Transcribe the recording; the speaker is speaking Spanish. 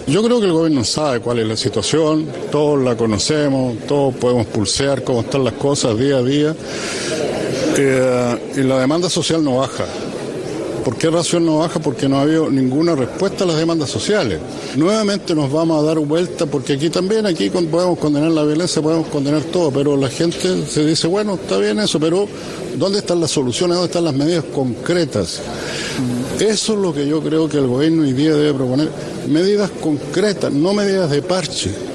Yo creo que el gobierno sabe cuál es la situación, todos la conocemos, todos podemos pulsear cómo están las cosas día a día, y la demanda social no baja. ¿Por qué razón no baja? Porque no ha habido ninguna respuesta a las demandas sociales. Nuevamente nos vamos a dar vuelta, porque aquí podemos condenar la violencia, podemos condenar todo, pero la gente se dice, bueno, está bien eso, pero ¿dónde están las soluciones? ¿Dónde están las medidas concretas? Eso es lo que yo creo que el gobierno hoy día debe proponer, medidas concretas, no medidas de parche.